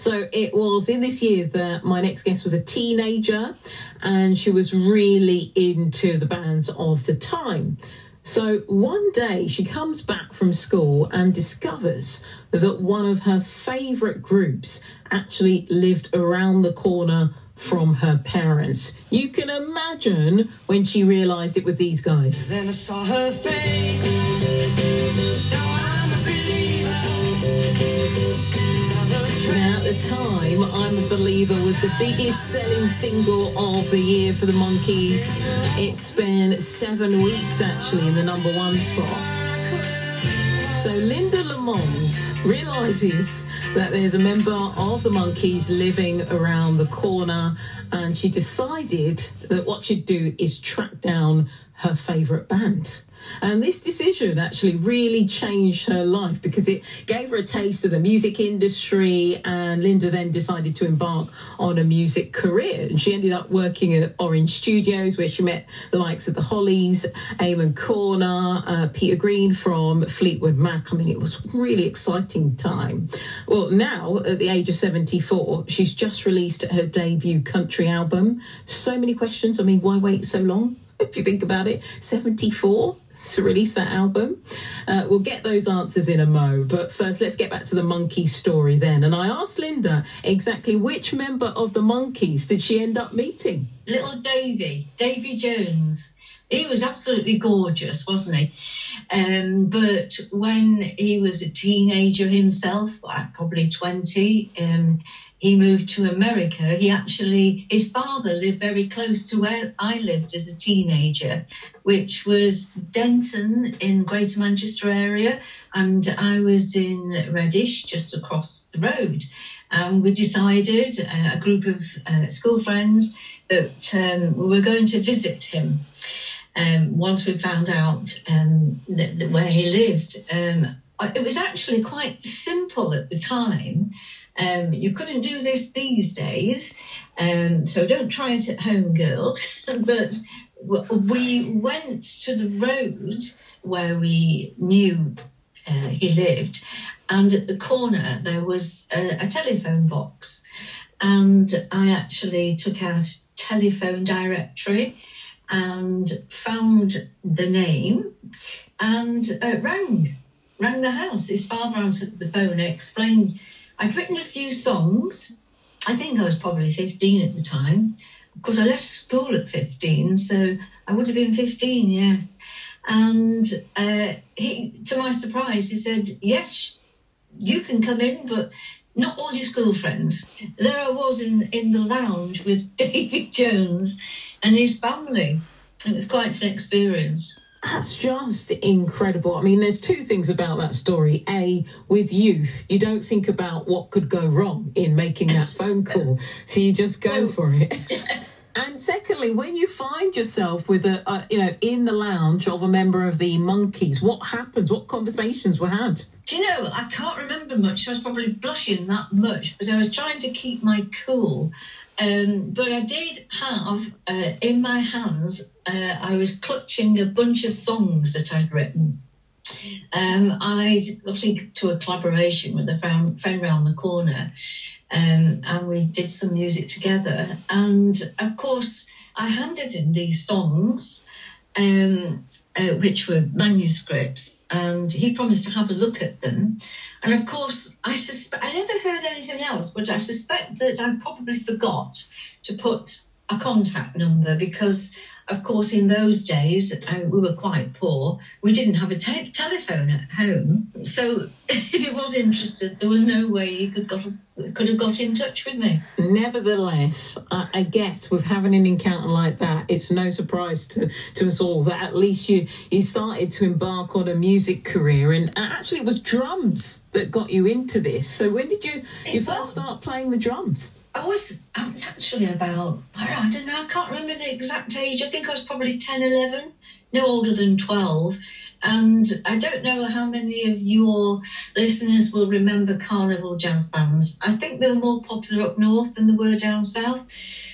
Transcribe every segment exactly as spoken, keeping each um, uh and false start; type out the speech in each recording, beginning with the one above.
So it was in this year that my next guest was a teenager and she was really into the bands of the time. So one day she comes back from school and discovers that one of her favourite groups actually lived around the corner from her parents. You can imagine when she realised it was these guys. Then I saw her face. Now I'm a believer. Now, at the time, I'm a Believer was the biggest selling single of the year for the Monkees. It spent seven weeks actually in the number one spot. So Linda Lamont realises that there's a member of the Monkees living around the corner, and she decided that what she'd do is track down her favourite band. And this decision actually really changed her life because it gave her a taste of the music industry, and Linda then decided to embark on a music career. And she ended up working at Orange Studios, where she met the likes of the Hollies, Eamon Corner, uh, Peter Green from Fleetwood Mac. I mean, it was a really exciting time. Well, now, at the age of seventy-four, she's just released her debut country album. So many questions. I mean, why wait so long? If you think about it, seventy-four to release that album. Uh, we'll get those answers in a mo. But first, let's get back to the Monkees story then. And I asked Linda exactly which member of the Monkees did she end up meeting? Little Davy, Davy Jones. He was absolutely gorgeous, wasn't he? Um, but when he was a teenager himself, probably twenty, um, he moved to America. He actually, his father lived very close to where I lived as a teenager, which was Denton in Greater Manchester area. And I was in Reddish, just across the road. And we decided, uh, a group of uh, school friends, that um, we were going to visit him. Um, once we found out um, that, that where he lived, um, it was actually quite simple at the time. Um, you couldn't do this these days, um, so don't try it at home, girls. But we went to the road where we knew uh, he lived, and at the corner there was a, a telephone box, and I actually took out a telephone directory and found the name and uh, rang, rang the house. His father answered the phone, explained I'd written a few songs. I think I was probably fifteen at the time. Of course, I left school at fifteen, so I would have been fifteen, yes. And uh, he, to my surprise, he said, yes, you can come in, but not all your school friends. There I was in, in the lounge with Davy Jones and his family. It was quite an experience. That's just incredible. I mean, there's two things about that story. A, with youth, you don't think about what could go wrong in making that phone call. So you just go for it. And secondly, when you find yourself with a, uh, you know, in the lounge of a member of the Monkees, what happens? What conversations were had? Do you know, I can't remember much. I was probably blushing that much, but I was trying to keep my cool. Um, but I did have, uh, in my hands, uh, I was clutching a bunch of songs that I'd written. Um, I got into a collaboration with a friend, friend round the corner, um, and we did some music together. And, of course, I handed him these songs, um, uh, which were manuscripts, and he promised to have a look at them. And, of course, I suspect I never heard anything else, but I suspect that I probably forgot to put a contact number because, of course, in those days, uh, we were quite poor. We didn't have a te- telephone at home. So if he was interested, there was no way he could, got, could have got in touch with me. Nevertheless, I, I guess with having an encounter like that, it's no surprise to, to us all that at least you, you started to embark on a music career. And actually, it was drums that got you into this. So when did you, you first start playing the drums? I was, I was actually about, I don't know, I can't remember the exact age. I think I was probably ten, eleven, no older than twelve. And I don't know how many of your listeners will remember carnival jazz bands. I think they were more popular up north than they were down south.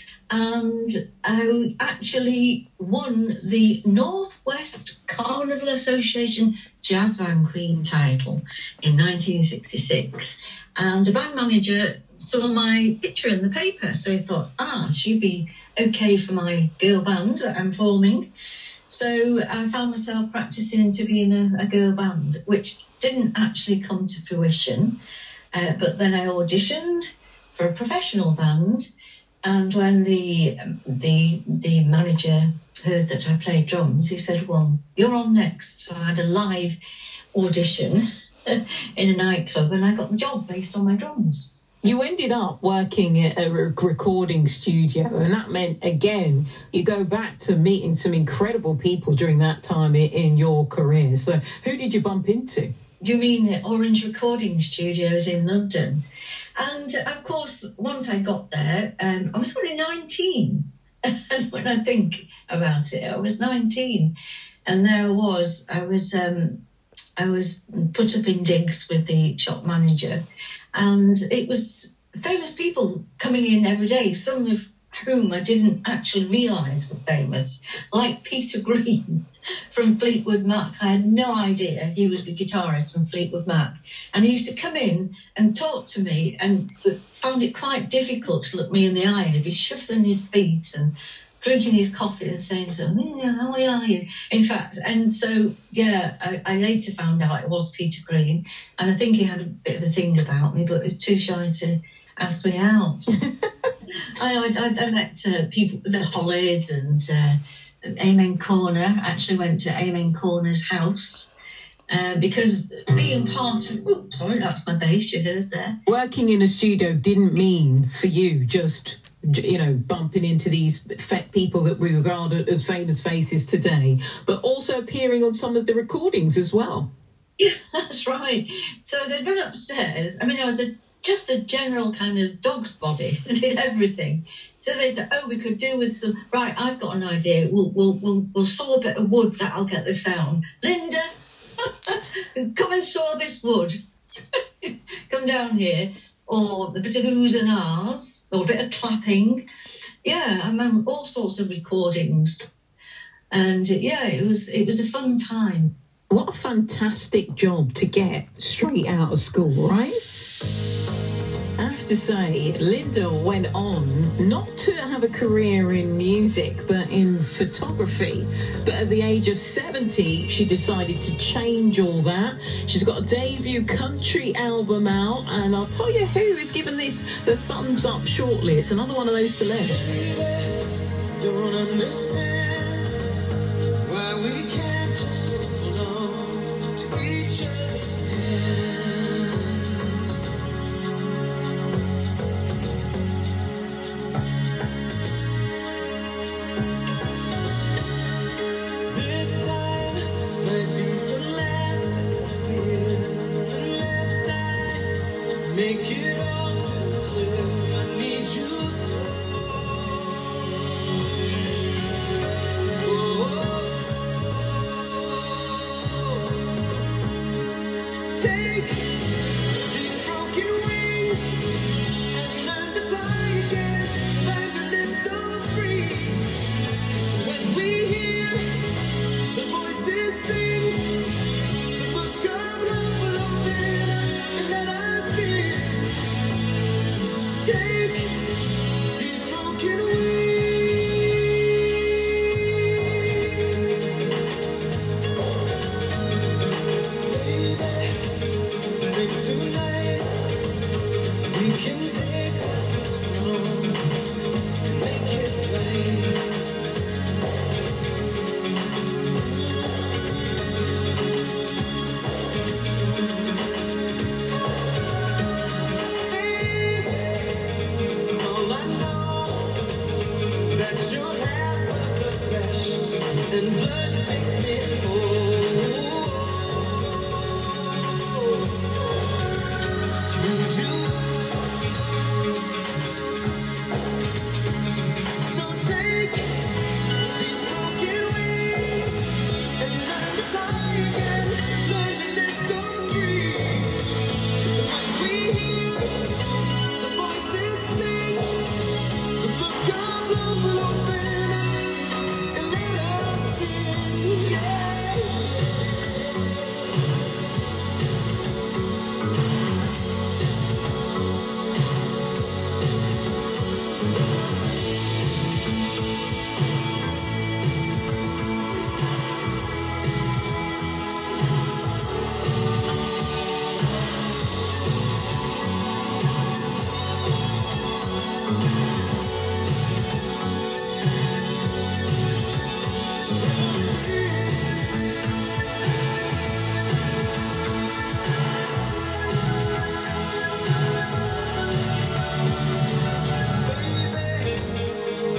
And I actually won the Northwest Carnival Association Jazz Band Queen title in nineteen sixty-six. And the band manager saw my picture in the paper. So he thought, ah, she'd be okay for my girl band that I'm forming. So I found myself practicing to be in a, a girl band, which didn't actually come to fruition. Uh, but then I auditioned for a professional band. And when the the the manager heard that I played drums, he said, well, you're on next. So I had a live audition in a nightclub, and I got the job based on my drums. You ended up working at a recording studio, and that meant, again, you go back to meeting some incredible people during that time in your career. So who did you bump into? You mean Orange Recording Studios in London? And, of course, once I got there, um, I was only nineteen. And when I think about it, I was nineteen. And there I was. I was... Um, I was put up in digs with the shop manager, and it was famous people coming in every day, some of whom I didn't actually realise were famous, like Peter Green from Fleetwood Mac. I had no idea he was the guitarist from Fleetwood Mac. And he used to come in and talk to me, and found it quite difficult to look me in the eye, and he'd be shuffling his feet and drinking his coffee and saying to him, yeah, how are you? In fact, and so, yeah, I, I later found out it was Peter Green, and I think he had a bit of a thing about me, but was too shy to ask me out. I, I, I met uh, people, the Hollies and uh, Amen Corner. Actually went to Amen Corner's house. Uh, because being part of... Oh, sorry, that's my bass you heard there. Working in a studio didn't mean for you just... you know, bumping into these people that we regard as famous faces today, but also appearing on some of the recordings as well. Yeah, that's right. So they'd run upstairs. I mean, I was a, just a general kind of dog's body. I did everything. So they thought, oh, we could do with some... Right, I've got an idea. We'll, we'll, we'll, we'll saw a bit of wood. That'll get the sound. Linda, come and saw this wood. Come down here. Or a bit of oohs and ahs, or a bit of clapping. Yeah, I mean, all sorts of recordings. And yeah, it was it was a fun time. What a fantastic job to get straight out of school, right? I have to say, Linda went on not to have a career in music, but in photography. But at the age of seventy, she decided to change all that. She's got a debut country album out, and I'll tell you who is giving this the thumbs up shortly. It's another one of those celebs. Don't understand why we can't just hold on to each other's hands. Yeah.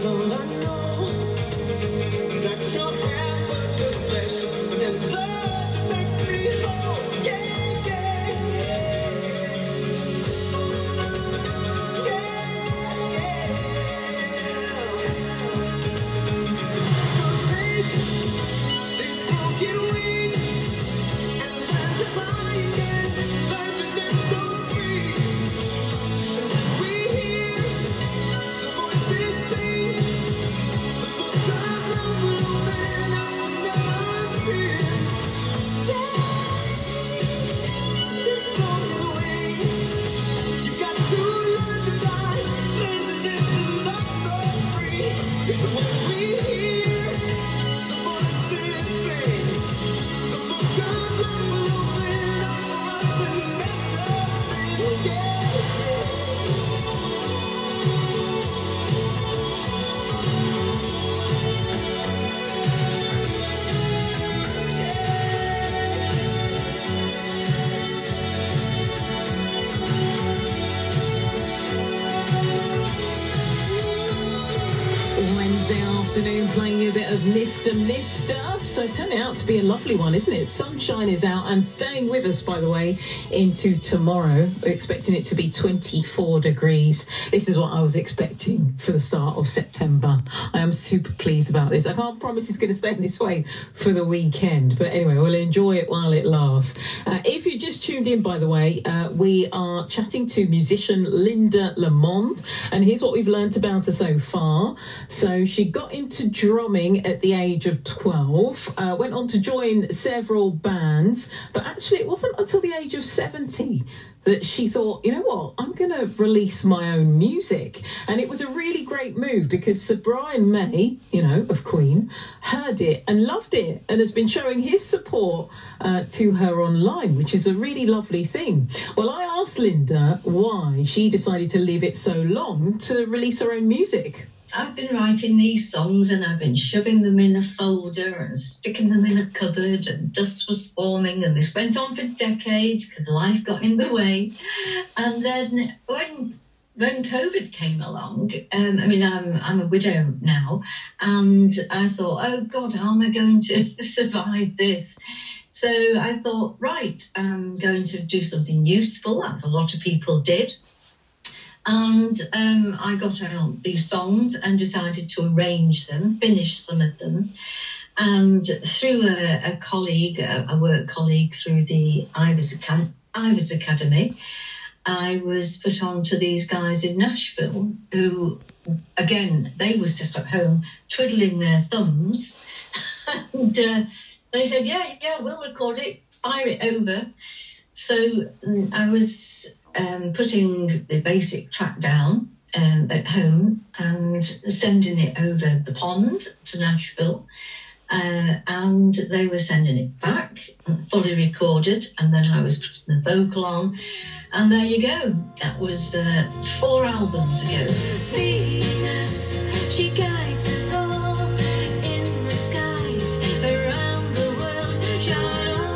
So I know that your hand was the flesh and blood that makes me whole. Yeah, yeah, yeah. Yeah, yeah. So take these broken wings and learn to fly again. Learn to live so free. And when we hear the voices sing, the book of love will open up and never cease. Take these broken wings. You got to learn to fly, learn to live and love so free. And when we hear the voices sing, the book of love will open up for us and make us sing. Yeah, Wednesday afternoon playing a bit of Mister Mister. So turning out to be a lovely one, isn't it? Sunshine is out and staying with us, by the way, into tomorrow. We're expecting it to be twenty-four degrees. This is what I was expecting for the start of September. I am super pleased about this. I can't promise it's going to stay this way for the weekend. But anyway, we'll enjoy it while it lasts. Uh, if you just tuned in, by the way, uh, we are chatting to musician Linda Lamond. And here's what we've learnt about her so far. So she got into drumming at the age of twelve, uh, went on to join several bands, but actually it wasn't until the age of seventy that she thought, you know what, I'm going to release my own music. And it was a really great move because Sir Brian May, you know, of Queen, heard it and loved it and has been showing his support uh, to her online, which is a really lovely thing. Well, I asked Linda why she decided to leave it so long to release her own music. I've been writing these songs and I've been shoving them in a folder and sticking them in a cupboard, and dust was forming, and this went on for decades because life got in the way. And then when when COVID came along, um, I mean, I'm I'm a widow now, and I thought, oh God, how am I going to survive this? So I thought, right, I'm going to do something useful, as a lot of people did. And um, I got out these songs and decided to arrange them, finish some of them. And through a, a colleague, a, a work colleague through the Ivers, Acad- Ivers Academy, I was put on to these guys in Nashville who, again, they were just at home twiddling their thumbs. And uh, they said, yeah, yeah, we'll record it, fire it over. So um, I was... Um, putting the basic track down um, at home and sending it over the pond to Nashville, uh, and they were sending it back fully recorded, and then I was putting the vocal on, and there you go. That was uh, four albums ago. Venus, she guides us all in the skies around the world. Shalom.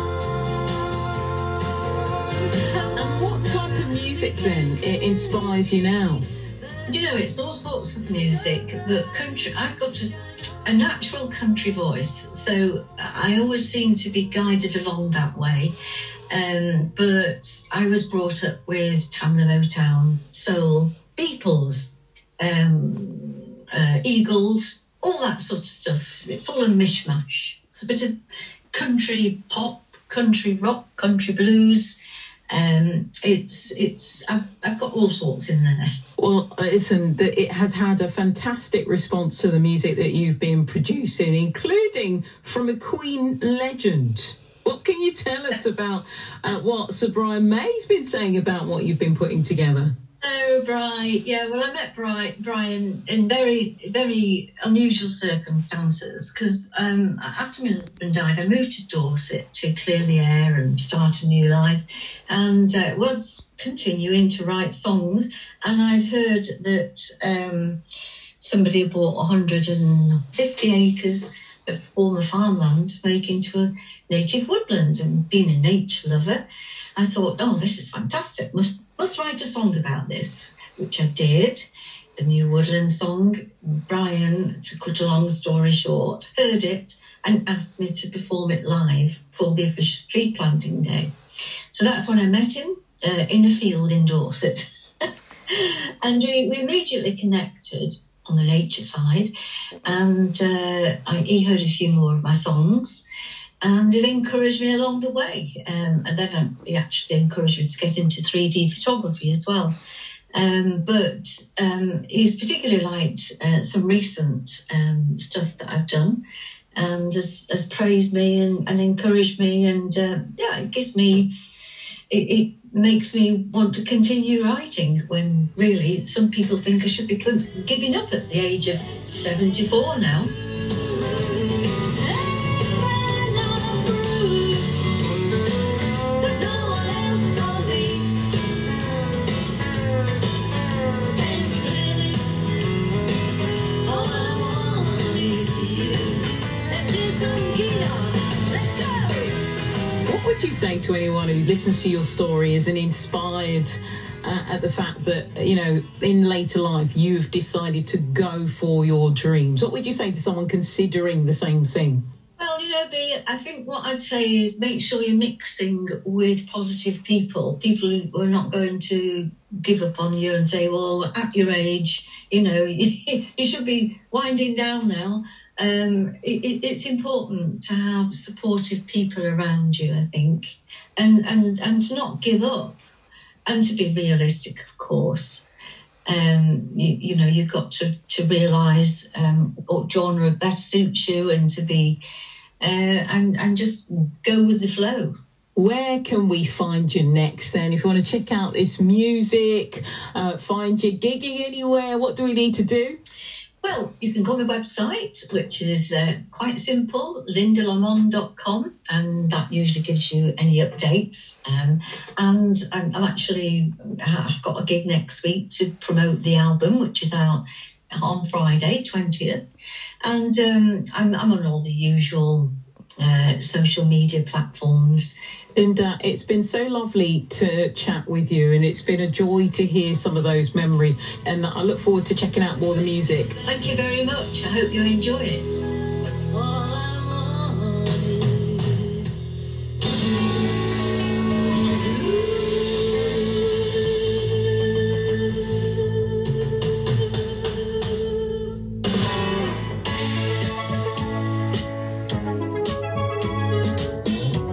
And what type of music then it inspires you now? You know, it's all sorts of music, but country, I've got a, a natural country voice, so I always seem to be guided along that way. Um, but I was brought up with Tamla Motown, soul, Beatles, um, uh, Eagles, all that sort of stuff. It's all a mishmash. It's a bit of country pop, country rock, country blues. Um, it's it's I've, I've got all sorts in there. Well, listen, it has had a fantastic response to the music that you've been producing, including from a Queen legend. What can you tell us about uh, what Sir Brian May's been saying about what you've been putting together? Oh, Brian. Yeah, well, I met Brian, Brian in very, very unusual circumstances because um, after my husband died, I moved to Dorset to clear the air and start a new life, and uh, was continuing to write songs. And I'd heard that um, somebody had bought one hundred fifty acres of former farmland, making into a native woodland, and being a nature lover, I thought, oh, this is fantastic. Must must write a song about this, which I did. the new Woodland song. Brian, to cut a long story short, heard it and asked me to perform it live for the official tree planting day. So that's when I met him uh, in a field in Dorset. And we, we immediately connected on the nature side, and uh, I, he heard a few more of my songs, and it encouraged me along the way. Um, and then I, he actually encouraged me to get into three D photography as well. Um, but um, he's particularly liked uh, some recent um, stuff that I've done, and has, has praised me and, and encouraged me, and uh, yeah, it gives me, it, it makes me want to continue writing when really some people think I should be giving up at the age of seventy-four now. There's no one else for me. And clearly, all I want is you. Let's do some guitar. Let's go. What would you say to anyone who listens to your story as an inspired uh, at the fact that, you know, in later life you've decided to go for your dreams? What would you say to someone considering the same thing? Well, you know, B, I think what I'd say is make sure you're mixing with positive people, people who are not going to give up on you and say, well, at your age, you know, you should be winding down now. Um, it, it, it's important to have supportive people around you, I think, and, and, and to not give up, and to be realistic, of course. Um, you, you know, you've got to, to realise um, what genre best suits you, and to be uh, and and just go with the flow. Where can we find you next then? If you want to check out this music, uh, find you gigging anywhere, what do we need to do? Well, you can go on my website, which is uh, quite simple, linda lamond dot com, and that usually gives you any updates. Um, and I'm, I'm actually, I've got a gig next week to promote the album, which is out on Friday, twentieth. And um, I'm, I'm on all the usual uh, social media platforms. Linda, it's been so lovely to chat with you, and it's been a joy to hear some of those memories, and I look forward to checking out more of the music. Thank you very much. I hope you enjoy it.